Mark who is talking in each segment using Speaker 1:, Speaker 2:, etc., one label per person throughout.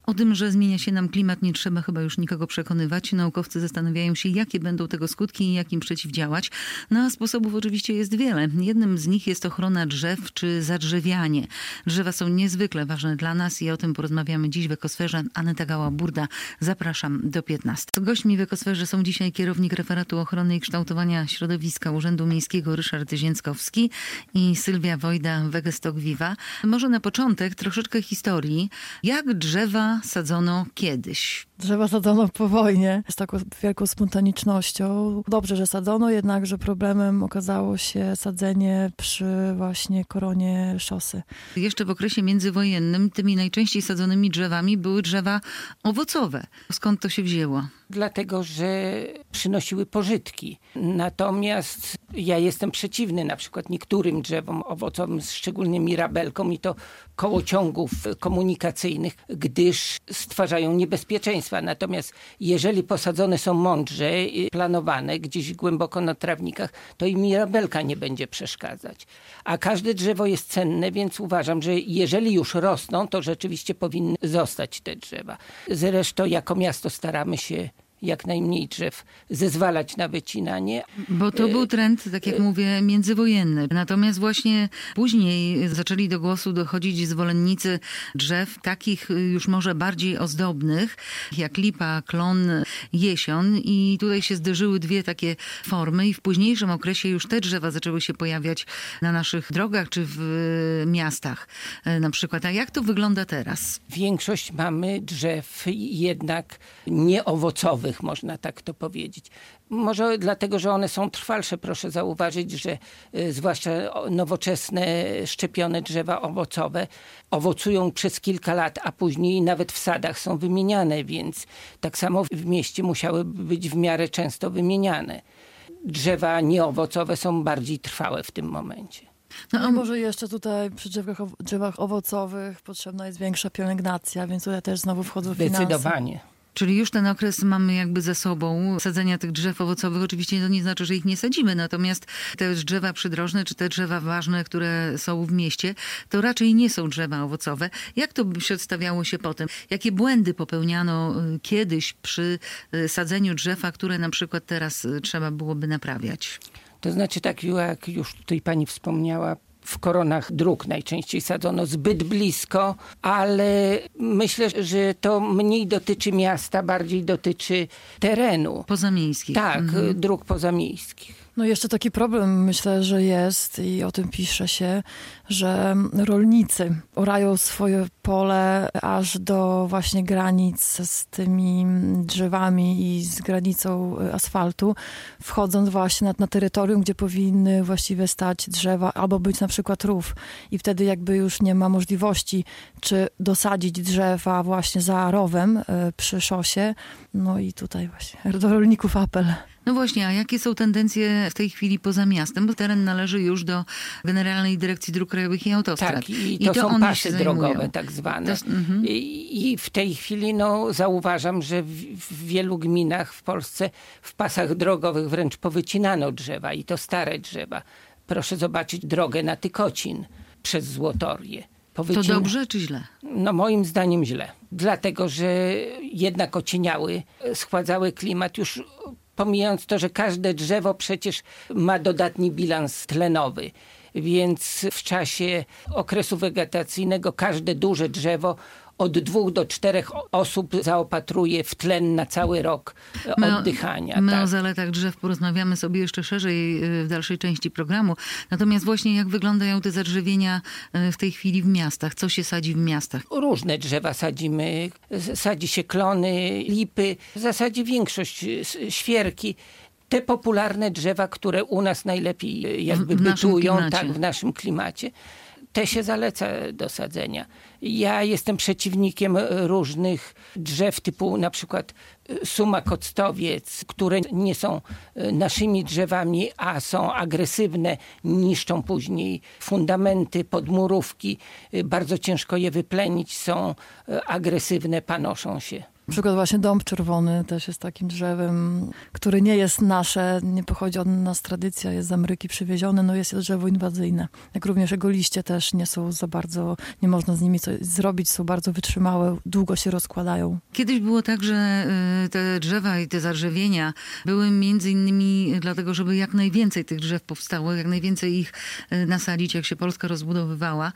Speaker 1: O tym, że zmienia się nam klimat, nie trzeba chyba już nikogo przekonywać. Naukowcy zastanawiają się, jakie będą tego skutki i jak im przeciwdziałać. No a sposobów oczywiście jest wiele. Jednym z nich jest ochrona drzew czy zadrzewianie. Drzewa są niezwykle ważne dla nas i o tym porozmawiamy dziś w Ekosferze. Aneta Gała-Burda. Zapraszam do 15. Gośćmi w Ekosferze są dzisiaj kierownik referatu ochrony i kształtowania środowiska Urzędu Miejskiego Ryszard Zięckowski i Sylwia Wojda, Wegestok Viva. Może na początek troszeczkę historii. Jak drzewa sadzono kiedyś?
Speaker 2: Drzewa sadzono po wojnie z taką wielką spontanicznością. Dobrze, że sadzono, jednakże problemem okazało się sadzenie przy właśnie koronie szosy.
Speaker 1: Jeszcze w okresie międzywojennym tymi najczęściej sadzonymi drzewami były drzewa owocowe. Skąd to się wzięło?
Speaker 3: Dlatego, że przynosiły pożytki. Natomiast ja jestem przeciwny na przykład niektórym drzewom owocowym, szczególnie mirabelkom i to kołociągów komunikacyjnych, gdyż stwarzają niebezpieczeństwa. Natomiast jeżeli posadzone są mądrze i planowane gdzieś głęboko na trawnikach, to i mirabelka nie będzie przeszkadzać. A każde drzewo jest cenne, więc uważam, że jeżeli już rosną, to rzeczywiście powinny zostać te drzewa. Zresztą jako miasto staramy się jak najmniej drzew zezwalać na wycinanie.
Speaker 1: Bo to był trend, tak jak mówię, międzywojenny. Natomiast właśnie później zaczęli do głosu dochodzić zwolennicy drzew takich już może bardziej ozdobnych, jak lipa, klon, jesion. I tutaj się zderzyły dwie takie formy i w późniejszym okresie już te drzewa zaczęły się pojawiać na naszych drogach czy w miastach na przykład. A jak to wygląda teraz?
Speaker 3: Większość mamy drzew jednak nieowocowych, można tak to powiedzieć. Może dlatego, że one są trwalsze. Proszę zauważyć, że zwłaszcza nowoczesne, szczepione drzewa owocowe owocują przez kilka lat, a później nawet w sadach są wymieniane, więc tak samo w mieście musiałyby być w miarę często wymieniane. Drzewa nieowocowe są bardziej trwałe w tym momencie.
Speaker 2: No a może jeszcze tutaj przy drzewach owocowych potrzebna jest większa pielęgnacja, więc tutaj też znowu wchodzą finanse.
Speaker 3: Zdecydowanie.
Speaker 1: Czyli już ten okres mamy jakby za sobą sadzenia tych drzew owocowych. Oczywiście to nie znaczy, że ich nie sadzimy, natomiast te drzewa przydrożne czy te drzewa ważne, które są w mieście, to raczej nie są drzewa owocowe. Jak to przedstawiało się potem? Jakie błędy popełniano kiedyś przy sadzeniu drzew, a które na przykład teraz trzeba byłoby naprawiać?
Speaker 3: To znaczy tak, jak już tutaj pani wspomniała, w koronach dróg najczęściej sadzono zbyt blisko, ale myślę, że to mniej dotyczy miasta, bardziej dotyczy terenu.
Speaker 1: Pozamiejskich.
Speaker 3: Tak, dróg pozamiejskich.
Speaker 2: No jeszcze taki problem myślę, że jest i o tym pisze się, że rolnicy orają swoje pole aż do właśnie granic z tymi drzewami i z granicą asfaltu, wchodząc właśnie na terytorium, gdzie powinny właściwie stać drzewa albo być na przykład rów. I wtedy jakby już nie ma możliwości, czy dosadzić drzewa właśnie za rowem przy szosie. No i tutaj właśnie do rolników apel.
Speaker 1: No właśnie, a jakie są tendencje w tej chwili poza miastem? Bo teren należy już do Generalnej Dyrekcji Dróg Krajowych i Autostrad.
Speaker 3: Tak, i to są pasy drogowe tak zwane. I w tej chwili zauważam, że w wielu gminach w Polsce w pasach drogowych wręcz powycinano drzewa i to stare drzewa. Proszę zobaczyć drogę na Tykocin przez Złotorię.
Speaker 1: To dobrze czy źle?
Speaker 3: No moim zdaniem źle. Dlatego, że jednak ocieniały, schładzały klimat już. Pomijając to, że każde drzewo przecież ma dodatni bilans tlenowy, więc w czasie okresu wegetacyjnego każde duże drzewo od 2 do 4 osób zaopatruje w tlen na cały rok oddychania.
Speaker 1: My o zaletach drzew porozmawiamy sobie jeszcze szerzej w dalszej części programu. Natomiast właśnie jak wyglądają te zadrzewienia w tej chwili w miastach? Co się sadzi w miastach?
Speaker 3: Różne drzewa sadzimy. Sadzi się klony, lipy. W zasadzie większość świerki. Te popularne drzewa, które u nas najlepiej jakby bytują w naszym klimacie. Te się zaleca do sadzenia. Ja jestem przeciwnikiem różnych drzew typu na przykład sumak octowiec, które nie są naszymi drzewami, a są agresywne, niszczą później fundamenty, podmurówki. Bardzo ciężko je wyplenić, są agresywne, panoszą się.
Speaker 2: Na przykład właśnie dąb czerwony też jest takim drzewem, który nie jest nasze, nie pochodzi od nas tradycja, jest z Ameryki przywieziony, no jest to drzewo inwazyjne. Jak również jego liście też nie są za bardzo, nie można z nimi coś zrobić, są bardzo wytrzymałe, długo się rozkładają.
Speaker 1: Kiedyś było tak, że te drzewa i te zadrzewienia były między innymi dlatego, żeby jak najwięcej tych drzew powstało, jak najwięcej ich nasadzić, jak się Polska rozbudowywała.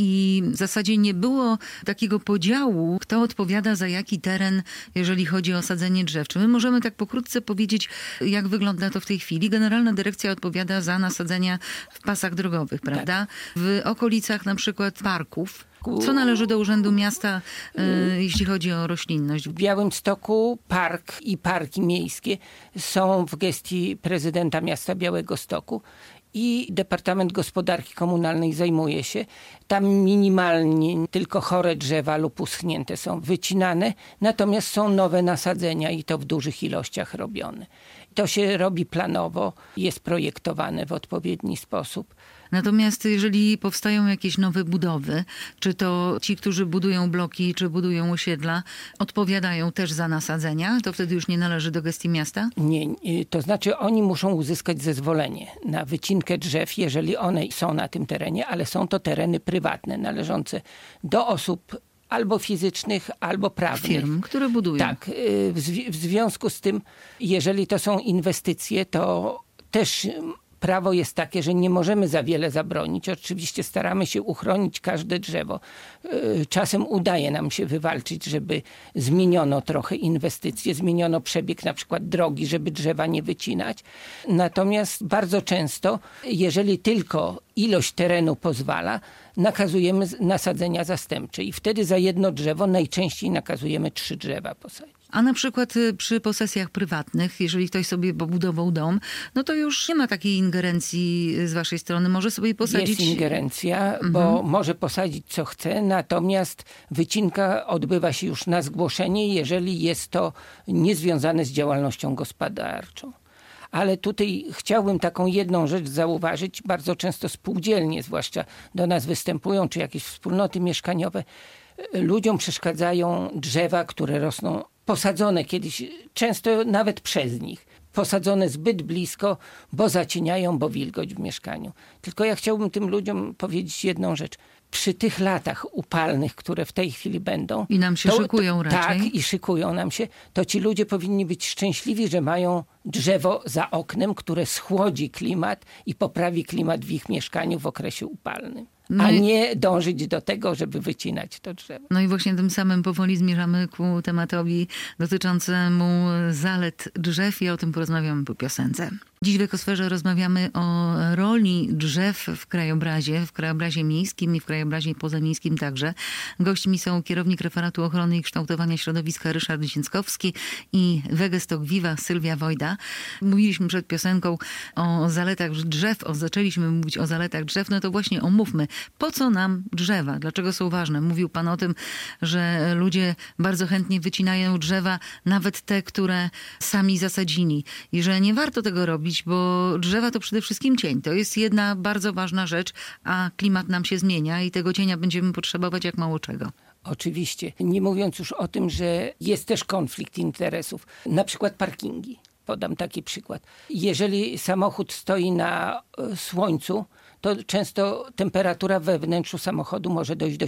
Speaker 1: I w zasadzie nie było takiego podziału, kto odpowiada za jaki teren, jeżeli chodzi o sadzenie drzew. Czy my możemy tak pokrótce powiedzieć, jak wygląda to w tej chwili? Generalna Dyrekcja odpowiada za nasadzenia w pasach drogowych, prawda? Tak. W okolicach na przykład parków. Co należy do Urzędu Miasta, jeśli chodzi o roślinność?
Speaker 3: W Białymstoku park i parki miejskie są w gestii prezydenta miasta Białegostoku i Departament Gospodarki Komunalnej zajmuje się. Tam minimalnie tylko chore drzewa lub uschnięte są wycinane, natomiast są nowe nasadzenia i to w dużych ilościach robione. To się robi planowo, jest projektowane w odpowiedni sposób.
Speaker 1: Natomiast jeżeli powstają jakieś nowe budowy, czy to ci, którzy budują bloki, czy budują osiedla, odpowiadają też za nasadzenia, to wtedy już nie należy do gestii miasta?
Speaker 3: Nie, to znaczy oni muszą uzyskać zezwolenie na wycinkę drzew, jeżeli one są na tym terenie, ale są to tereny prywatne, należące do osób albo fizycznych, albo prawnych.
Speaker 1: Firm, które budują.
Speaker 3: Tak. W związku z tym, jeżeli to są inwestycje, to też prawo jest takie, że nie możemy za wiele zabronić. Oczywiście staramy się uchronić każde drzewo. Czasem udaje nam się wywalczyć, żeby zmieniono trochę inwestycje, zmieniono przebieg na przykład drogi, żeby drzewa nie wycinać. Natomiast bardzo często, jeżeli tylko ilość terenu pozwala, nakazujemy nasadzenia zastępcze i wtedy za jedno drzewo najczęściej nakazujemy 3 drzewa posadzić.
Speaker 1: A na przykład przy posesjach prywatnych, jeżeli ktoś sobie pobudował dom, no to już nie ma takiej ingerencji z waszej strony. Może sobie posadzić...
Speaker 3: Jest ingerencja, bo może posadzić co chce, natomiast wycinka odbywa się już na zgłoszenie, jeżeli jest to niezwiązane z działalnością gospodarczą. Ale tutaj chciałbym taką jedną rzecz zauważyć. Bardzo często spółdzielnie zwłaszcza do nas występują, czy jakieś wspólnoty mieszkaniowe. Ludziom przeszkadzają drzewa, które rosną posadzone kiedyś, często nawet przez nich. Posadzone zbyt blisko, bo zacieniają, bo wilgoć w mieszkaniu. Tylko ja chciałbym tym ludziom powiedzieć jedną rzecz. Przy tych latach upalnych, które w tej chwili będą...
Speaker 1: I nam się szykują raczej.
Speaker 3: Tak, i szykują nam się. To ci ludzie powinni być szczęśliwi, że mają drzewo za oknem, które schłodzi klimat i poprawi klimat w ich mieszkaniu w okresie upalnym. A nie dążyć do tego, żeby wycinać to drzewo.
Speaker 1: No i właśnie tym samym powoli zmierzamy ku tematowi dotyczącemu zalet drzew i o tym porozmawiamy po piosence. Dziś w Ekosferze rozmawiamy o roli drzew w krajobrazie miejskim i w krajobrazie pozamiejskim także. Gośćmi są kierownik Referatu Ochrony i Kształtowania Środowiska Ryszard Dzięckowski i Wegestok Viva Sylwia Wojda. Mówiliśmy przed piosenką o zaletach drzew, zaczęliśmy mówić o zaletach drzew, no to właśnie omówmy, po co nam drzewa, dlaczego są ważne. Mówił pan o tym, że ludzie bardzo chętnie wycinają drzewa, nawet te, które sami zasadzili i że nie warto tego robić, bo drzewa to przede wszystkim cień. To jest jedna bardzo ważna rzecz, a klimat nam się zmienia i tego cienia będziemy potrzebować jak mało czego.
Speaker 3: Oczywiście. Nie mówiąc już o tym, że jest też konflikt interesów. Na przykład parkingi. Podam taki przykład. Jeżeli samochód stoi na słońcu, to często temperatura we wnętrzu samochodu może dojść do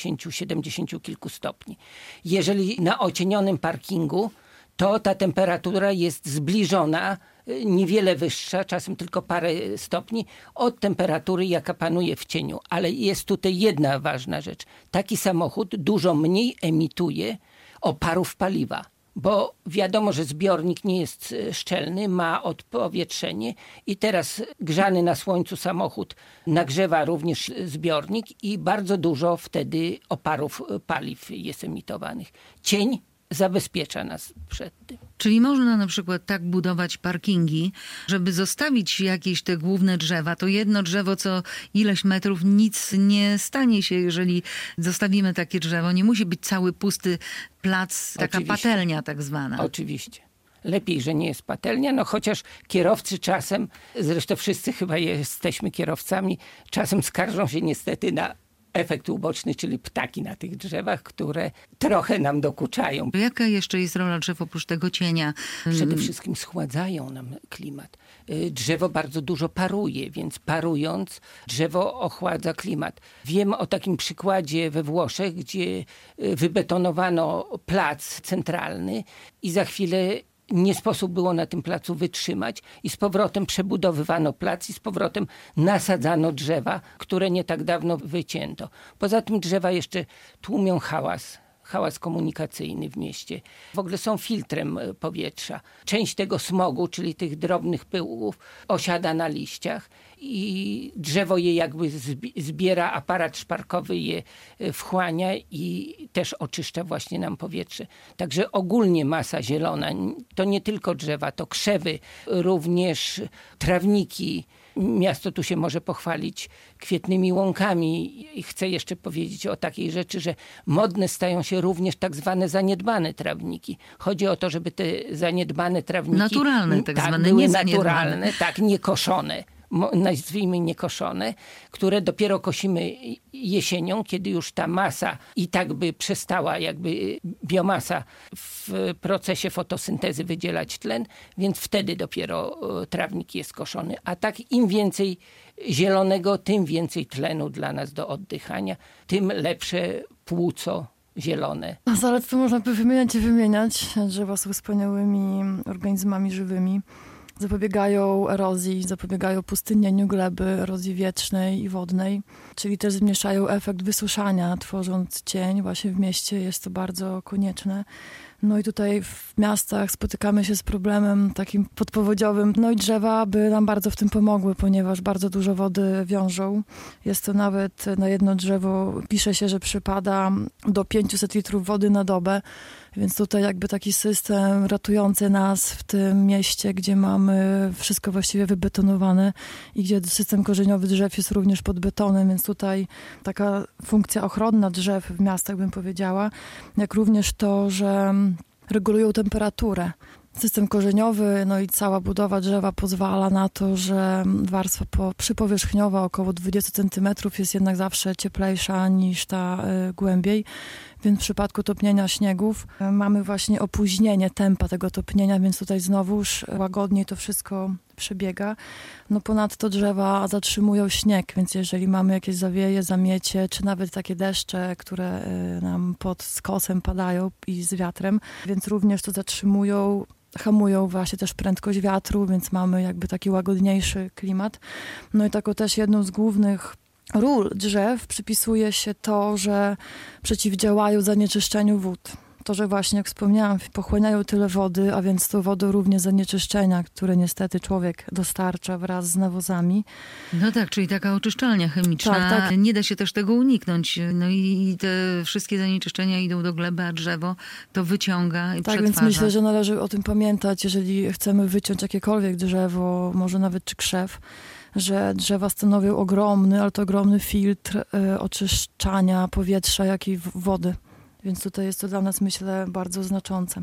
Speaker 3: 70 kilku stopni. Jeżeli na ocienionym parkingu, to ta temperatura jest zbliżona, niewiele wyższa, czasem tylko parę stopni, od temperatury, jaka panuje w cieniu. Ale jest tutaj jedna ważna rzecz. Taki samochód dużo mniej emituje oparów paliwa. Bo wiadomo, że zbiornik nie jest szczelny, ma odpowietrzenie i teraz grzany na słońcu samochód nagrzewa również zbiornik i bardzo dużo wtedy oparów paliw jest emitowanych. Cień zabezpiecza nas przed tym.
Speaker 1: Czyli można na przykład tak budować parkingi, żeby zostawić jakieś te główne drzewa. To jedno drzewo co ileś metrów, nic nie stanie się, jeżeli zostawimy takie drzewo. Nie musi być cały pusty plac, taka patelnia tak zwana.
Speaker 3: Oczywiście. Lepiej, że nie jest patelnia, no chociaż kierowcy czasem, zresztą wszyscy chyba jesteśmy kierowcami, czasem skarżą się niestety na efekt uboczny, czyli ptaki na tych drzewach, które trochę nam dokuczają.
Speaker 1: Jaka jeszcze jest rola drzew oprócz tego cienia?
Speaker 3: Przede wszystkim schładzają nam klimat. Drzewo bardzo dużo paruje, więc parując drzewo ochładza klimat. Wiem o takim przykładzie we Włoszech, gdzie wybetonowano plac centralny i za chwilę nie sposób było na tym placu wytrzymać i z powrotem przebudowywano plac i z powrotem nasadzano drzewa, które nie tak dawno wycięto. Poza tym drzewa jeszcze tłumią hałas komunikacyjny w mieście. W ogóle są filtrem powietrza. Część tego smogu, czyli tych drobnych pyłów, osiada na liściach i drzewo je jakby zbiera, aparat szparkowy je wchłania i też oczyszcza właśnie nam powietrze. Także ogólnie masa zielona, to nie tylko drzewa, to krzewy, również trawniki. Miasto tu się może pochwalić kwietnymi łąkami. I chcę jeszcze powiedzieć o takiej rzeczy, że modne stają się również tak zwane zaniedbane trawniki. Chodzi o to, żeby te zaniedbane trawniki...
Speaker 1: Naturalne, tak zwane,
Speaker 3: były
Speaker 1: nie
Speaker 3: naturalne, tak, niekoszone. Nazwijmy niekoszone, które dopiero kosimy jesienią, kiedy już ta masa i tak by przestała jakby biomasa w procesie fotosyntezy wydzielać tlen, więc wtedy dopiero trawnik jest koszony. A tak im więcej zielonego, tym więcej tlenu dla nas do oddychania, tym lepsze płuco zielone.
Speaker 2: Zalet to można by wymieniać. Drzewa są wspaniałymi organizmami żywymi. Zapobiegają erozji, zapobiegają pustynieniu gleby, erozji wietrznej i wodnej, czyli też zmniejszają efekt wysuszania, tworząc cień. Właśnie w mieście jest to bardzo konieczne. No i tutaj w miastach spotykamy się z problemem takim podpowodziowym. No i drzewa by nam bardzo w tym pomogły, ponieważ bardzo dużo wody wiążą. Jest to nawet na jedno drzewo, pisze się, że przypada do 500 litrów wody na dobę. Więc tutaj jakby taki system ratujący nas w tym mieście, gdzie mamy wszystko właściwie wybetonowane i gdzie system korzeniowy drzew jest również pod betonem, więc tutaj taka funkcja ochronna drzew w miastach, bym powiedziała, jak również to, że regulują temperaturę. System korzeniowy, no i cała budowa drzewa pozwala na to, że warstwa przypowierzchniowa około 20 cm jest jednak zawsze cieplejsza niż ta głębiej. Więc w przypadku topnienia śniegów mamy właśnie opóźnienie tempa tego topnienia, więc tutaj znowuż łagodniej to wszystko przebiega. No ponadto drzewa zatrzymują śnieg, więc jeżeli mamy jakieś zawieje, zamiecie, czy nawet takie deszcze, które nam pod skosem padają i z wiatrem, więc również to zatrzymują, hamują właśnie też prędkość wiatru, więc mamy jakby taki łagodniejszy klimat. No i taką też jedną z głównych ról drzew przypisuje się to, że przeciwdziałają zanieczyszczeniu wód. To, że właśnie, jak wspomniałam, pochłaniają tyle wody, a więc to wodą również zanieczyszczenia, które niestety człowiek dostarcza wraz z nawozami.
Speaker 1: No tak, czyli taka oczyszczalnia chemiczna. Tak. Nie da się też tego uniknąć. No i te wszystkie zanieczyszczenia idą do gleby, a drzewo to wyciąga i przetwarza.
Speaker 2: Tak, więc myślę, że należy o tym pamiętać, jeżeli chcemy wyciąć jakiekolwiek drzewo, może nawet czy krzew, że drzewa stanowią ogromny, ale to ogromny filtr oczyszczania powietrza, jak i wody. Więc tutaj jest to dla nas, myślę, bardzo znaczące.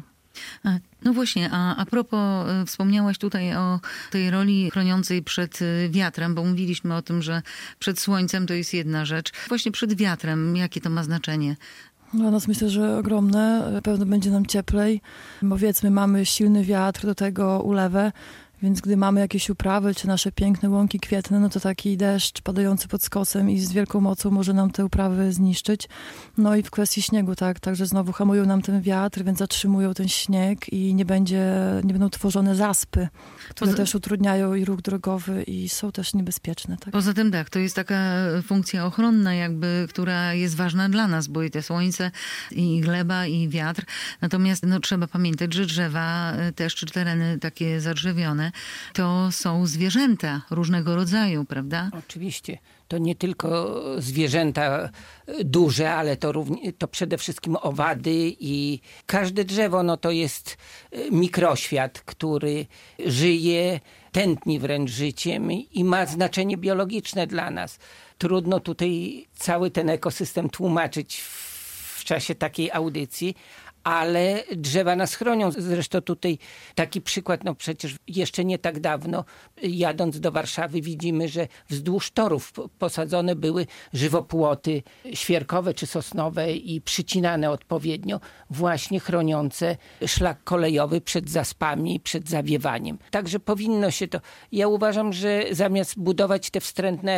Speaker 1: No właśnie, a propos, wspomniałaś tutaj o tej roli chroniącej przed wiatrem, bo mówiliśmy o tym, że przed słońcem to jest jedna rzecz. Właśnie przed wiatrem, jakie to ma znaczenie?
Speaker 2: Dla nas myślę, że ogromne. Na pewno będzie nam cieplej. Powiedzmy, mamy silny wiatr, do tego ulewę. Więc gdy mamy jakieś uprawy, czy nasze piękne łąki kwietne, no to taki deszcz padający pod skosem i z wielką mocą może nam te uprawy zniszczyć. No i w kwestii śniegu, tak, także znowu hamują nam ten wiatr, więc zatrzymują ten śnieg i nie będą tworzone zaspy, które też utrudniają i ruch drogowy i są też niebezpieczne. Tak?
Speaker 1: Poza tym tak, to jest taka funkcja ochronna jakby, która jest ważna dla nas, bo i te słońce, i gleba, i wiatr. Natomiast no, trzeba pamiętać, że drzewa też, czy tereny takie zadrzewione, to są zwierzęta różnego rodzaju, prawda?
Speaker 3: Oczywiście. To nie tylko zwierzęta duże, ale to przede wszystkim owady i każde drzewo no to jest mikroświat, który żyje, tętni wręcz życiem i ma znaczenie biologiczne dla nas. Trudno tutaj cały ten ekosystem tłumaczyć w czasie takiej audycji, ale drzewa nas chronią. Zresztą tutaj taki przykład, no przecież jeszcze nie tak dawno, jadąc do Warszawy, widzimy, że wzdłuż torów posadzone były żywopłoty świerkowe czy sosnowe i przycinane odpowiednio, właśnie chroniące szlak kolejowy przed zaspami, przed zawiewaniem. Także powinno się to... Ja uważam, że zamiast budować te wstrętne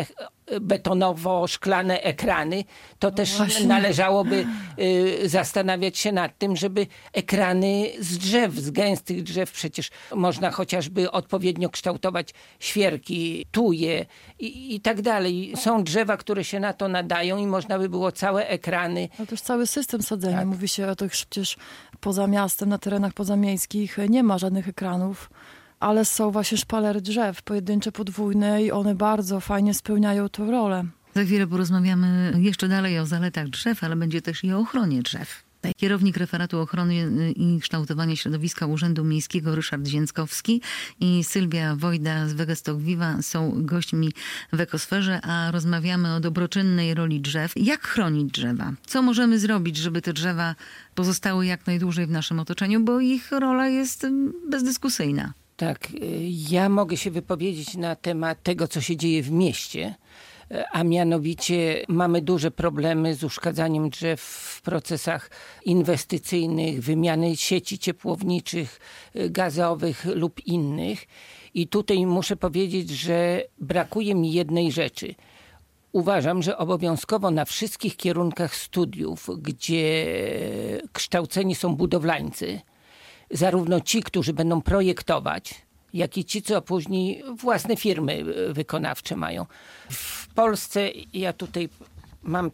Speaker 3: betonowo-szklane ekrany, to też należałoby zastanawiać się nad tym, żeby ekrany z drzew, z gęstych drzew, przecież można chociażby odpowiednio kształtować świerki, tuje i tak dalej. Są drzewa, które się na to nadają i można by było całe ekrany.
Speaker 2: No to już cały system sadzenia.
Speaker 3: Tak.
Speaker 2: Mówi się o tych, przecież poza miastem, na terenach pozamiejskich nie ma żadnych ekranów. Ale są właśnie szpalery drzew, pojedyncze, podwójne i one bardzo fajnie spełniają tę rolę.
Speaker 1: Za chwilę porozmawiamy jeszcze dalej o zaletach drzew, ale będzie też i o ochronie drzew. Kierownik Referatu Ochrony i Kształtowania Środowiska Urzędu Miejskiego Ryszard Zięckowski i Sylwia Wojda z Wegestok Viva są gośćmi w Ekosferze, a rozmawiamy o dobroczynnej roli drzew. Jak chronić drzewa? Co możemy zrobić, żeby te drzewa pozostały jak najdłużej w naszym otoczeniu, bo ich rola jest bezdyskusyjna.
Speaker 3: Tak, ja mogę się wypowiedzieć na temat tego, co się dzieje w mieście, a mianowicie mamy duże problemy z uszkadzaniem drzew w procesach inwestycyjnych, wymiany sieci ciepłowniczych, gazowych lub innych. I tutaj muszę powiedzieć, że brakuje mi jednej rzeczy. Uważam, że obowiązkowo na wszystkich kierunkach studiów, gdzie kształceni są budowlańcy, zarówno ci, którzy będą projektować, jak i ci, co później własne firmy wykonawcze mają. W Polsce ja tutaj mam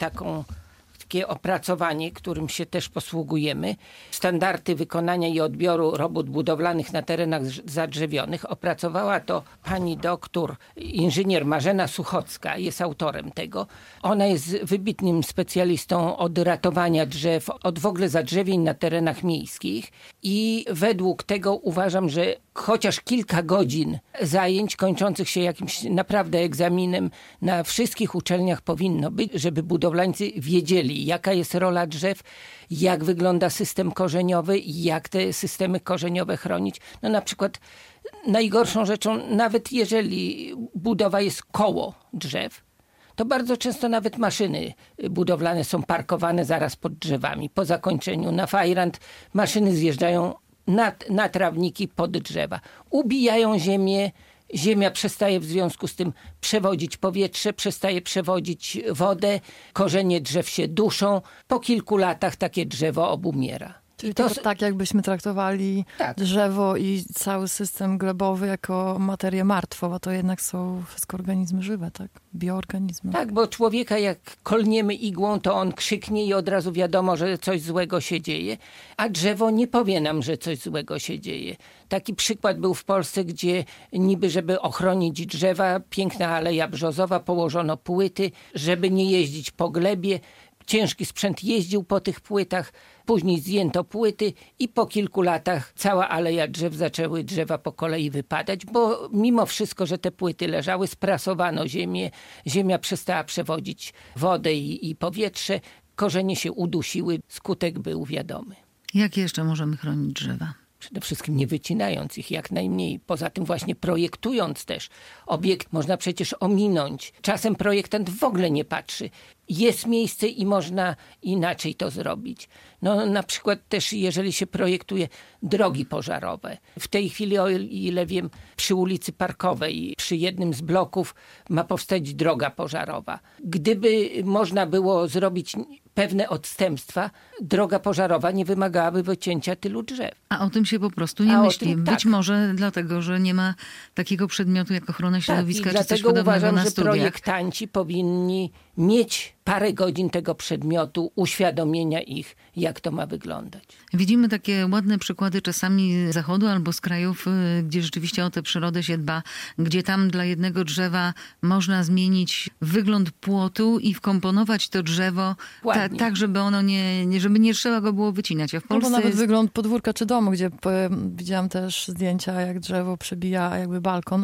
Speaker 3: takie opracowanie, którym się też posługujemy. Standardy wykonania i odbioru robót budowlanych na terenach zadrzewionych. Opracowała to pani doktor, inżynier Marzena Suchocka, jest autorem tego. Ona jest wybitnym specjalistą od ratowania drzew, od w ogóle zadrzewień na terenach miejskich i według tego uważam, że chociaż kilka godzin zajęć kończących się jakimś naprawdę egzaminem na wszystkich uczelniach powinno być, żeby budowlańcy wiedzieli, jaka jest rola drzew, jak wygląda system korzeniowy i jak te systemy korzeniowe chronić. No na przykład najgorszą rzeczą, nawet jeżeli budowa jest koło drzew, to bardzo często nawet maszyny budowlane są parkowane zaraz pod drzewami. Po zakończeniu na fajrant maszyny zjeżdżają na trawniki pod drzewa. Ubijają ziemię, ziemia przestaje w związku z tym przewodzić powietrze, przestaje przewodzić wodę, korzenie drzew się duszą. Po kilku latach takie drzewo obumiera.
Speaker 2: Czyli to tak, jakbyśmy traktowali drzewo i cały system glebowy jako materię martwą, a to jednak są wszystko organizmy żywe, tak? Bioorganizmy.
Speaker 3: Tak, bo człowieka jak kolniemy igłą, to on krzyknie i od razu wiadomo, że coś złego się dzieje, a drzewo nie powie nam, że coś złego się dzieje. Taki przykład był w Polsce, gdzie niby, żeby ochronić drzewa, piękna aleja brzozowa, położono płyty, żeby nie jeździć po glebie. Ciężki sprzęt jeździł po tych płytach, później zdjęto płyty i po kilku latach cała aleja drzew zaczęły drzewa po kolei wypadać, bo mimo wszystko, że te płyty leżały, sprasowano ziemię, ziemia przestała przewodzić wodę i powietrze, korzenie się udusiły, skutek był wiadomy.
Speaker 1: Jak jeszcze możemy chronić drzewa?
Speaker 3: Przede wszystkim nie wycinając ich jak najmniej. Poza tym właśnie projektując też. Obiekt można przecież ominąć. Czasem projektant w ogóle nie patrzy. Jest miejsce i można inaczej to zrobić. No na przykład też jeżeli się projektuje drogi pożarowe. W tej chwili, o ile wiem, przy ulicy Parkowej, przy jednym z bloków ma powstać droga pożarowa. Gdyby można było zrobić pewne odstępstwa, droga pożarowa nie wymagałaby wycięcia tylu drzew.
Speaker 1: A o tym się po prostu nie myśli. Być może dlatego, że nie ma takiego przedmiotu jak ochrona środowiska czy coś podobnego
Speaker 3: uważam,
Speaker 1: na
Speaker 3: że
Speaker 1: studiach.
Speaker 3: projektanci powinni mieć parę godzin tego przedmiotu, uświadomienia ich, jak to ma wyglądać.
Speaker 1: Widzimy takie ładne przykłady czasami z zachodu albo z krajów, gdzie rzeczywiście o tę przyrodę się dba, gdzie tam dla jednego drzewa można zmienić wygląd płotu i wkomponować to drzewo tak, żeby ono żeby nie trzeba go było wycinać. A w Polsce
Speaker 2: nawet wygląd podwórka czy domu, gdzie widziałam też zdjęcia, jak drzewo przebija jakby balkon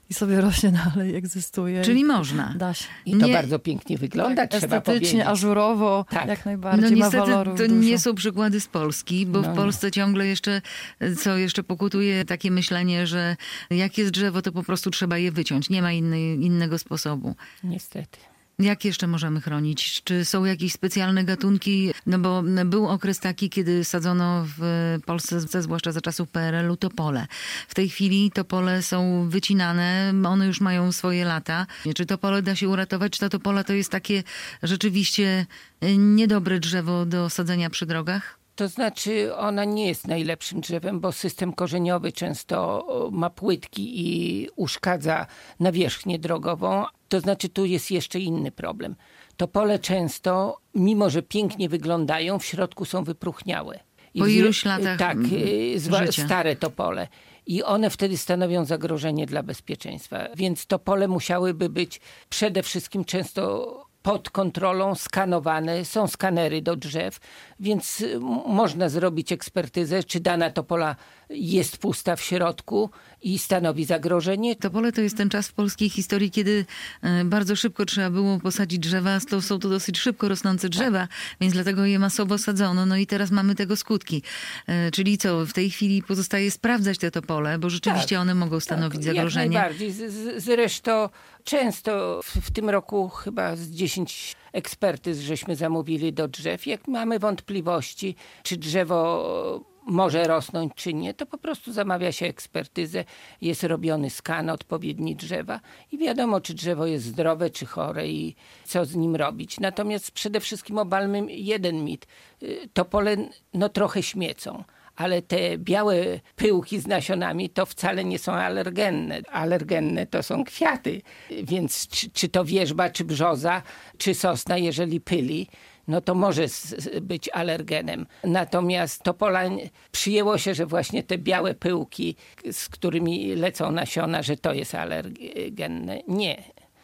Speaker 2: i sobie rośnie dalej, egzystuje.
Speaker 1: Czyli można.
Speaker 2: Da się.
Speaker 3: I to bardzo pięknie wygląda, trzeba powiedzieć.
Speaker 2: Estetycznie, ażurowo, jak najbardziej.
Speaker 1: No niestety
Speaker 2: ma walorów
Speaker 1: to
Speaker 2: dużo.
Speaker 1: nie są przykłady z Polski, bo w Polsce ciągle jeszcze pokutuje takie myślenie, że jak jest drzewo, to po prostu trzeba je wyciąć. Nie ma innego sposobu.
Speaker 3: Niestety.
Speaker 1: Jak jeszcze możemy chronić? Czy są jakieś specjalne gatunki? No bo był okres taki, kiedy sadzono w Polsce, zwłaszcza za czasów PRL-u, topole. W tej chwili topole są wycinane, one już mają swoje lata. Czy topole da się uratować? Czy ta topola to jest takie rzeczywiście niedobre drzewo do sadzenia przy drogach?
Speaker 3: To znaczy ona nie jest najlepszym drzewem, bo system korzeniowy często ma płytki i uszkadza nawierzchnię drogową. To znaczy tu jest jeszcze inny problem. Topole często, mimo że pięknie wyglądają, w środku są wypróchniałe.
Speaker 1: Po iluś latach
Speaker 3: tak,
Speaker 1: życia.
Speaker 3: Stare topole. I one wtedy stanowią zagrożenie dla bezpieczeństwa. Więc topole musiałyby być przede wszystkim często pod kontrolą, skanowane. Są skanery do drzew, więc można zrobić ekspertyzę, czy dana topola jest pusta w środku i stanowi zagrożenie.
Speaker 1: Topole to jest ten czas w polskiej historii, kiedy bardzo szybko trzeba było posadzić drzewa. Są to dosyć szybko rosnące drzewa, więc dlatego je masowo sadzono. No i teraz mamy tego skutki. Czyli co, w tej chwili pozostaje sprawdzać te topole, bo rzeczywiście one mogą stanowić zagrożenie.
Speaker 3: Jak najbardziej. Zresztą często w tym roku chyba z 10 ekspertyz żeśmy zamówili do drzew. Jak mamy wątpliwości, czy drzewo może rosnąć, czy nie, to po prostu zamawia się ekspertyzę, jest robiony skan odpowiedni drzewa i wiadomo, czy drzewo jest zdrowe, czy chore i co z nim robić. Natomiast przede wszystkim obalmy jeden mit. Topole trochę śmiecą. Ale te białe pyłki z nasionami to wcale nie są alergenne. Alergenne to są kwiaty. Więc czy to wierzba, czy brzoza, czy sosna, jeżeli pyli, no to może być alergenem. Natomiast topola przyjęło się, że właśnie te białe pyłki, z którymi lecą nasiona, że to jest alergenne. Nie.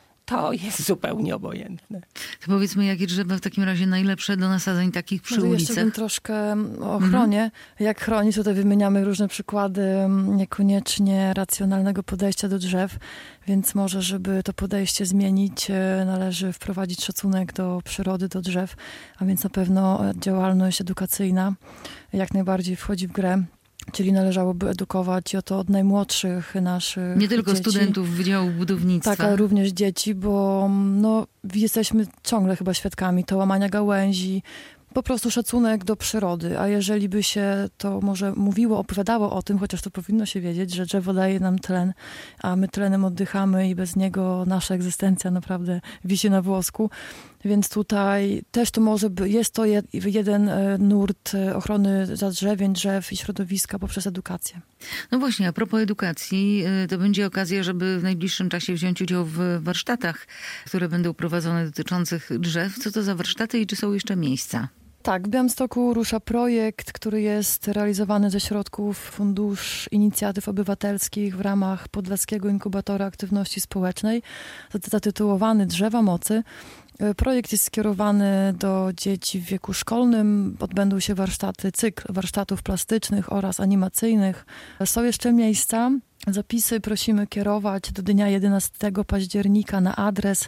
Speaker 3: To jest zupełnie obojętne.
Speaker 1: To powiedzmy, jakie drzewa w takim razie najlepsze do nasadzeń takich przy ulicach?
Speaker 2: Jeszcze bym troszkę o ochronie. Jak chronić, tutaj wymieniamy różne przykłady niekoniecznie racjonalnego podejścia do drzew, więc może, żeby to podejście zmienić, należy wprowadzić szacunek do przyrody, do drzew, a więc na pewno działalność edukacyjna jak najbardziej wchodzi w grę. Czyli należałoby edukować o to od najmłodszych naszych
Speaker 1: Nie tylko
Speaker 2: dzieci.
Speaker 1: Studentów Wydziału Budownictwa.
Speaker 2: Tak, ale również dzieci, bo jesteśmy ciągle chyba świadkami to łamania gałęzi, po prostu szacunek do przyrody. A jeżeli by się to może mówiło, opowiadało o tym, chociaż to powinno się wiedzieć, że drzewo daje nam tlen, a my tlenem oddychamy i bez niego nasza egzystencja naprawdę wisi na włosku. Więc tutaj też to jest to jeden nurt ochrony zadrzewień, drzew i środowiska poprzez edukację.
Speaker 1: No właśnie, a propos edukacji, to będzie okazja, żeby w najbliższym czasie wziąć udział w warsztatach, które będą prowadzone dotyczących drzew. Co to za warsztaty i czy są jeszcze miejsca?
Speaker 2: Tak, w Białymstoku rusza projekt, który jest realizowany ze środków Fundusz Inicjatyw Obywatelskich w ramach Podlaskiego Inkubatora Aktywności Społecznej, zatytułowany Drzewa Mocy. Projekt jest skierowany do dzieci w wieku szkolnym. Odbędą się cykl warsztatów plastycznych oraz animacyjnych. Są jeszcze miejsca. Zapisy prosimy kierować do dnia 11 października na adres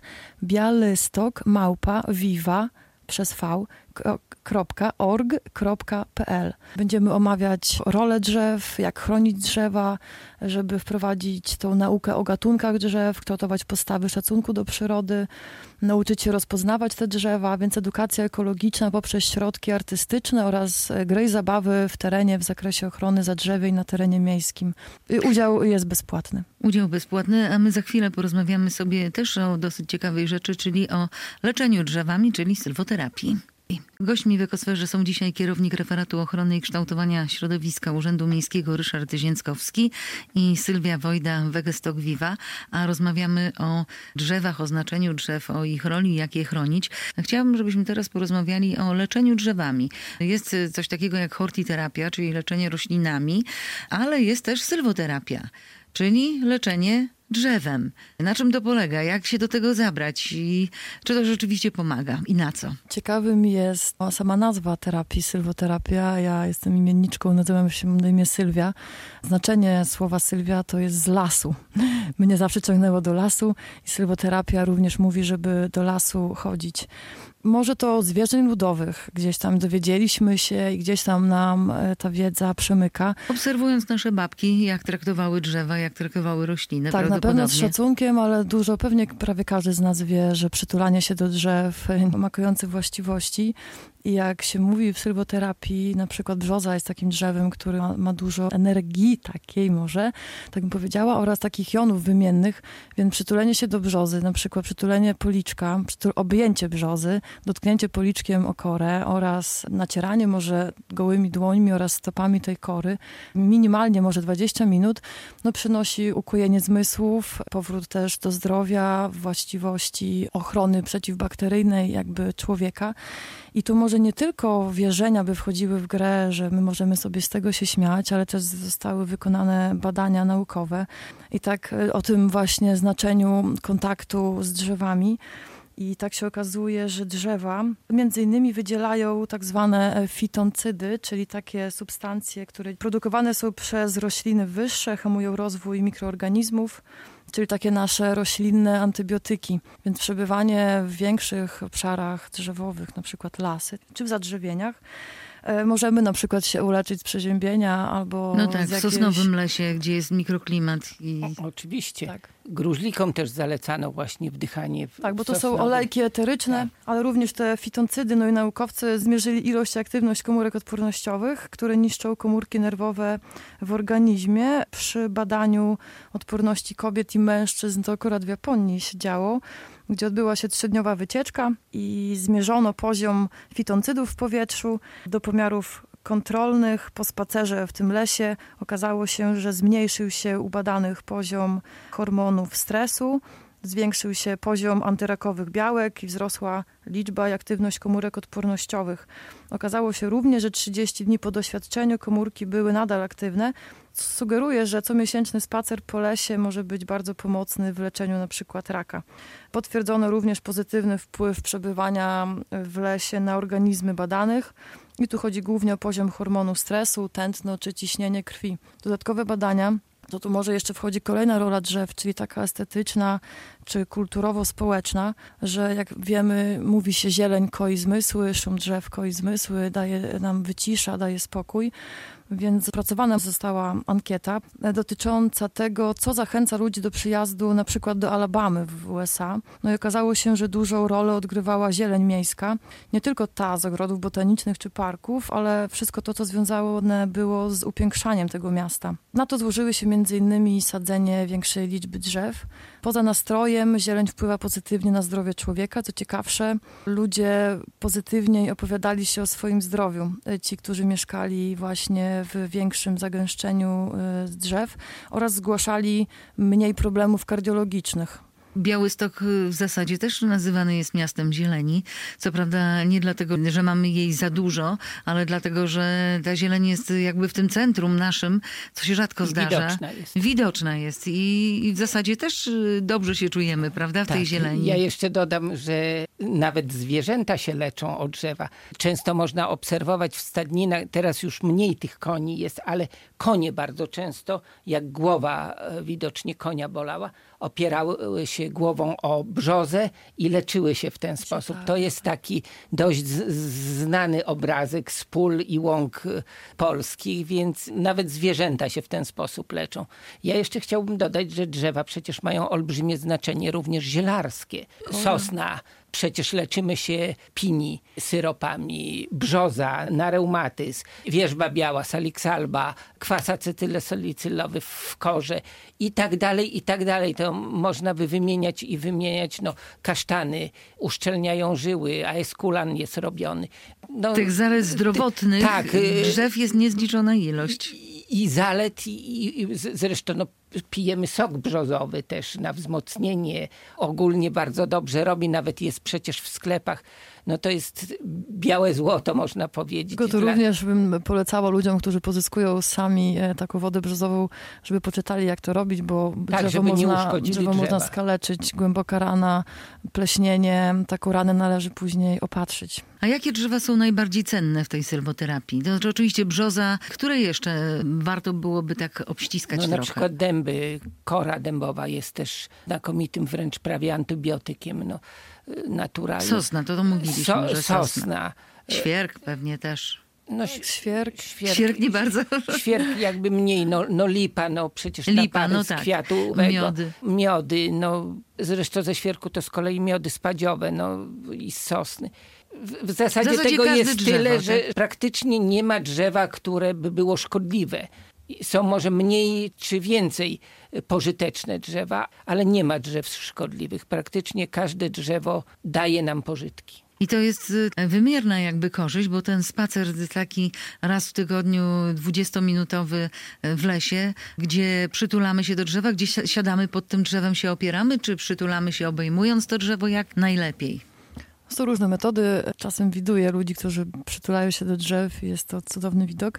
Speaker 2: bialystok@viva.org.pl. Będziemy omawiać rolę drzew, jak chronić drzewa, żeby wprowadzić tą naukę o gatunkach drzew, kształtować postawy szacunku do przyrody, nauczyć się rozpoznawać te drzewa, więc edukacja ekologiczna poprzez środki artystyczne oraz gry i zabawy w terenie w zakresie ochrony zadrzewień na terenie miejskim. Udział jest bezpłatny.
Speaker 1: Udział bezpłatny, a my za chwilę porozmawiamy sobie też o dosyć ciekawej rzeczy, czyli o leczeniu drzewami, czyli sylwoterapii. Gośćmi w Ekosferze są dzisiaj kierownik Referatu Ochrony i Kształtowania Środowiska Urzędu Miejskiego Ryszard Zięckowski i Sylwia Wojda, Wegestok Viva, a rozmawiamy o drzewach, o znaczeniu drzew, o ich roli, jak je chronić. Chciałabym, żebyśmy teraz porozmawiali o leczeniu drzewami. Jest coś takiego jak hortiterapia, czyli leczenie roślinami, ale jest też sylwoterapia, czyli leczenie drzewem. Na czym to polega? Jak się do tego zabrać? I czy to rzeczywiście pomaga? I na co?
Speaker 2: Ciekawym jest sama nazwa terapii, sylwoterapia. Ja jestem imienniczką, nazywam się na imię Sylwia. Znaczenie słowa Sylwia to jest z lasu. Mnie zawsze ciągnęło do lasu i sylwoterapia również mówi, żeby do lasu chodzić. Może to od zwierzeń ludowych. Gdzieś tam dowiedzieliśmy się i gdzieś tam nam ta wiedza przemyka.
Speaker 1: Obserwując nasze babki, jak traktowały drzewa, jak traktowały rośliny.
Speaker 2: Tak, na pewno z szacunkiem, ale pewnie prawie każdy z nas wie, że przytulanie się do drzew ma kojące właściwości. I jak się mówi w sylwoterapii, na przykład brzoza jest takim drzewem, który ma dużo energii takiej może, tak bym powiedziała, oraz takich jonów wymiennych, więc przytulenie się do brzozy, na przykład przytulenie policzka, objęcie brzozy, dotknięcie policzkiem o korę oraz nacieranie może gołymi dłońmi oraz stopami tej kory, minimalnie może 20 minut, przynosi ukojenie zmysłów, powrót też do zdrowia, właściwości ochrony przeciwbakteryjnej jakby człowieka. I tu może nie tylko wierzenia by wchodziły w grę, że my możemy sobie z tego się śmiać, ale też zostały wykonane badania naukowe. I tak o tym właśnie znaczeniu kontaktu z drzewami. I tak się okazuje, że drzewa między innymi wydzielają tak zwane fitoncydy, czyli takie substancje, które produkowane są przez rośliny wyższe, hamują rozwój mikroorganizmów, czyli takie nasze roślinne antybiotyki. Więc przebywanie w większych obszarach drzewowych, na przykład lasy, czy w zadrzewieniach, możemy na przykład się uleczyć z przeziębienia albo
Speaker 1: w sosnowym lesie, gdzie jest mikroklimat.
Speaker 3: Oczywiście.
Speaker 2: Tak.
Speaker 3: Gruźlikom też zalecano właśnie wdychanie
Speaker 2: Tak, bo to są olejki eteryczne, ale również te fitoncydy. I naukowcy zmierzyli ilość i aktywność komórek odpornościowych, które niszczą komórki nerwowe w organizmie. Przy badaniu odporności kobiet i mężczyzn, to akurat w Japonii się działo, gdzie odbyła się 3-dniowa wycieczka i zmierzono poziom fitoncydów w powietrzu do pomiarów kontrolnych. Po spacerze w tym lesie okazało się, że zmniejszył się u badanych poziom hormonów stresu, zwiększył się poziom antyrakowych białek i wzrosła liczba i aktywność komórek odpornościowych. Okazało się również, że 30 dni po doświadczeniu komórki były nadal aktywne, co sugeruje, że comiesięczny spacer po lesie może być bardzo pomocny w leczeniu na przykład raka. Potwierdzono również pozytywny wpływ przebywania w lesie na organizmy badanych. I tu chodzi głównie o poziom hormonu stresu, tętno czy ciśnienie krwi. Dodatkowe badania, to tu może jeszcze wchodzi kolejna rola drzew, czyli taka estetyczna czy kulturowo-społeczna, że jak wiemy, mówi się zieleń koi zmysły, szum drzew koi zmysły, daje nam wycisza, daje spokój. Więc opracowana została ankieta dotycząca tego, co zachęca ludzi do przyjazdu na przykład do Alabamy w USA. I okazało się, że dużą rolę odgrywała zieleń miejska. Nie tylko ta z ogrodów botanicznych czy parków, ale wszystko to, co związane było z upiększaniem tego miasta. Na to złożyły się m.in. sadzenie większej liczby drzew. Poza nastrojem zieleń wpływa pozytywnie na zdrowie człowieka. Co ciekawsze, ludzie pozytywniej opowiadali się o swoim zdrowiu. Ci, którzy mieszkali właśnie w większym zagęszczeniu drzew oraz zgłaszali mniej problemów kardiologicznych.
Speaker 1: Białystok w zasadzie też nazywany jest miastem zieleni. Co prawda nie dlatego, że mamy jej za dużo, ale dlatego, że ta zieleń jest jakby w tym centrum naszym, co się rzadko zdarza. Widoczna jest. I w zasadzie też dobrze się czujemy, prawda, w tej zieleni.
Speaker 3: Ja jeszcze dodam, że nawet zwierzęta się leczą od drzewa. Często można obserwować w stadninach, teraz już mniej tych koni jest, ale konie bardzo często, jak głowa widocznie konia bolała, opierały się głową o brzozę i leczyły się w ten sposób. To jest taki dość znany obrazek z pól i łąk polskich, więc nawet zwierzęta się w ten sposób leczą. Ja jeszcze chciałbym dodać, że drzewa przecież mają olbrzymie znaczenie również zielarskie. Sosna, przecież leczymy się pini syropami, brzoza na reumatyzm, wierzba biała, saliksalba, kwas acetylsalicylowy w korze i tak dalej, i tak dalej. To można by wymieniać i wymieniać. Kasztany uszczelniają żyły, a eskulan jest robiony.
Speaker 1: Tych zalet zdrowotnych drzew jest niezliczona ilość.
Speaker 3: I zalet, i zresztą pijemy sok brzozowy też na wzmocnienie. Ogólnie bardzo dobrze robi, nawet jest przecież w sklepach no to jest białe złoto, można powiedzieć.
Speaker 2: Tylko to również bym polecała ludziom, którzy pozyskują sami taką wodę brzozową, żeby poczytali, jak to robić, bo
Speaker 3: tak,
Speaker 2: drzewo można skaleczyć, głęboka rana, pleśnienie, taką ranę należy później opatrzyć.
Speaker 1: A jakie drzewa są najbardziej cenne w tej sylwoterapii? To oczywiście brzoza. Które jeszcze warto byłoby tak obściskać trochę?
Speaker 3: Na przykład dęby. Kora dębowa jest też znakomitym wręcz prawie antybiotykiem. Naturalnie.
Speaker 1: Sosna, to mówiliśmy, że
Speaker 3: sosna.
Speaker 1: Świerk pewnie też.
Speaker 2: Świerk
Speaker 1: nie bardzo.
Speaker 3: Świerk jakby mniej, lipa, przecież
Speaker 1: lipa,
Speaker 3: tak. Kwiatu, miody, zresztą ze świerku to z kolei miody spadziowe, i z sosny. W zasadzie tego jest drzewo, tyle, że praktycznie nie ma drzewa, które by było szkodliwe. Są może mniej czy więcej pożyteczne drzewa, ale nie ma drzew szkodliwych. Praktycznie każde drzewo daje nam pożytki.
Speaker 1: I to jest wymierna jakby korzyść, bo ten spacer taki raz w tygodniu 20-minutowy w lesie, gdzie przytulamy się do drzewa, gdzie siadamy pod tym drzewem, się opieramy, czy przytulamy się obejmując to drzewo, jak najlepiej?
Speaker 2: Są różne metody. Czasem widuję ludzi, którzy przytulają się do drzew i jest to cudowny widok.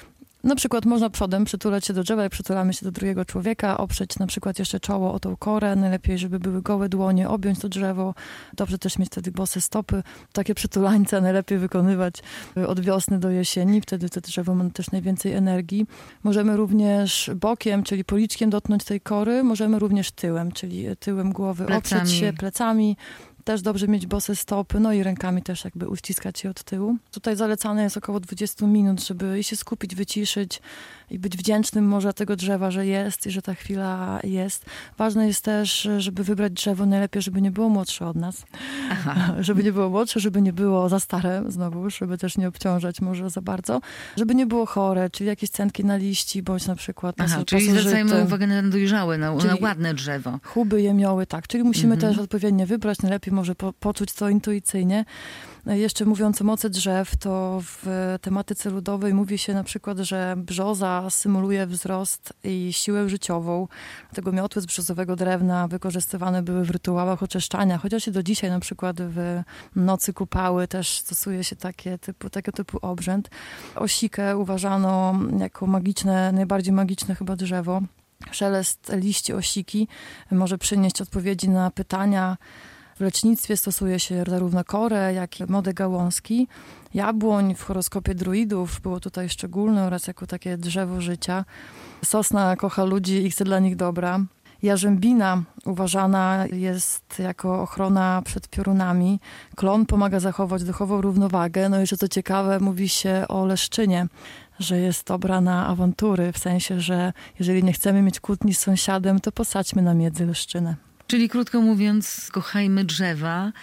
Speaker 2: Na przykład można przodem przytulać się do drzewa, jak przytulamy się do drugiego człowieka, oprzeć na przykład jeszcze czoło o tą korę, najlepiej, żeby były gołe dłonie, objąć to drzewo, dobrze też mieć wtedy bose stopy. Takie przytulańce najlepiej wykonywać od wiosny do jesieni, wtedy to drzewo ma też najwięcej energii. Możemy również bokiem, czyli policzkiem dotknąć tej kory, możemy również tyłem, czyli tyłem głowy oprzeć się plecami. Też dobrze mieć bose stopy, i rękami też jakby uściskać je od tyłu. Tutaj zalecane jest około 20 minut, żeby i się skupić, wyciszyć i być wdzięcznym może tego drzewa, że jest i że ta chwila jest. Ważne jest też, żeby wybrać drzewo najlepiej, żeby nie było młodsze od nas. Aha. Żeby nie było młodsze, żeby nie było za stare, znowu, żeby też nie obciążać może za bardzo. Żeby nie było chore, czyli jakieś cętki na liści, bądź na przykład
Speaker 1: czyli zwracajmy uwagę na dojrzałe, na ładne drzewo.
Speaker 2: Chuby, jemioły, tak. Czyli musimy też odpowiednio wybrać, najlepiej może poczuć to intuicyjnie. Jeszcze mówiąc o mocy drzew, to w tematyce ludowej mówi się na przykład, że brzoza symuluje wzrost i siłę życiową. Dlatego miotły z brzozowego drewna wykorzystywane były w rytuałach oczyszczania, chociaż i do dzisiaj na przykład w nocy kupały też stosuje się takiego typu obrzęd. Osikę uważano jako magiczne, najbardziej magiczne chyba drzewo. Szelest liści osiki może przynieść odpowiedzi na pytania. W lecznictwie stosuje się zarówno korę, jak i młode gałązki. Jabłoń w horoskopie druidów było tutaj szczególne oraz jako takie drzewo życia. Sosna kocha ludzi i chce dla nich dobra. Jarzębina uważana jest jako ochrona przed piorunami. Klon pomaga zachować duchową równowagę. Jeszcze co ciekawe, mówi się o leszczynie, że jest dobra na awantury, w sensie, że jeżeli nie chcemy mieć kłótni z sąsiadem, to posadźmy na miedzy leszczynę.
Speaker 1: Czyli krótko mówiąc, kochajmy drzewa,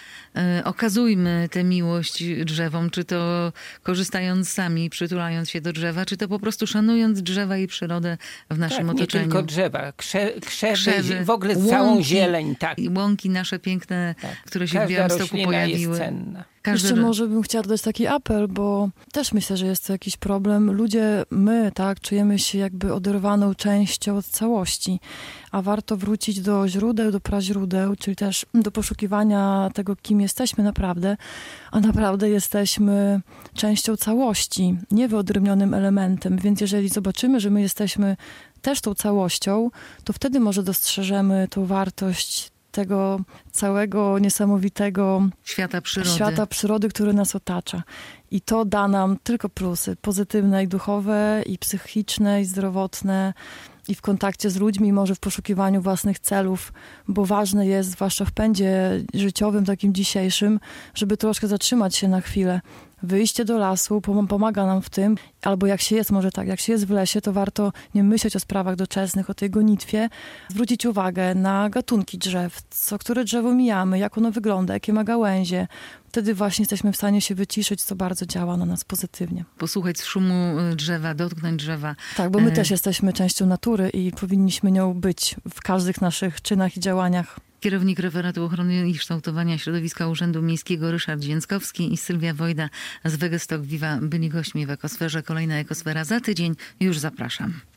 Speaker 1: okazujmy tę miłość drzewom, czy to korzystając sami, przytulając się do drzewa, czy to po prostu szanując drzewa i przyrodę w naszym otoczeniu.
Speaker 3: Nie tylko drzewa, krzewy, w ogóle łąki, całą zieleń. Tak.
Speaker 1: I łąki nasze piękne, które się w Białymstoku pojawiły.
Speaker 3: Jest cenna.
Speaker 2: Jeszcze może bym chciała dodać taki apel, bo też myślę, że jest to jakiś problem. Ludzie, my, czujemy się jakby oderwaną częścią od całości, a warto wrócić do źródeł, do praźródeł, czyli też do poszukiwania tego, kim jesteśmy naprawdę, a naprawdę jesteśmy częścią całości, nie wyodrębnionym elementem, więc jeżeli zobaczymy, że my jesteśmy też tą całością, to wtedy może dostrzeżemy tą wartość tego całego niesamowitego świata przyrody, który nas otacza. I to da nam tylko plusy, pozytywne i duchowe, i psychiczne, i zdrowotne, i w kontakcie z ludźmi, może w poszukiwaniu własnych celów, bo ważne jest, zwłaszcza w pędzie życiowym, takim dzisiejszym, żeby troszkę zatrzymać się na chwilę. Wyjście do lasu pomaga nam w tym, albo jak się jest, może tak, jak się jest w lesie, to warto nie myśleć o sprawach doczesnych, o tej gonitwie, zwrócić uwagę na gatunki drzew, które drzewo mijamy, jak ono wygląda, jakie ma gałęzie. Wtedy właśnie jesteśmy w stanie się wyciszyć, co bardzo działa na nas pozytywnie.
Speaker 1: Posłuchać szumu drzewa, dotknąć drzewa.
Speaker 2: Tak, bo my też jesteśmy częścią natury i powinniśmy nią być w każdych naszych czynach i działaniach.
Speaker 1: Kierownik Referatu Ochrony i Kształtowania Środowiska Urzędu Miejskiego Ryszard Dzięckowski i Sylwia Wojda z Wegestock Viva byli gośćmi w Ekosferze. Kolejna Ekosfera za tydzień. Już zapraszam.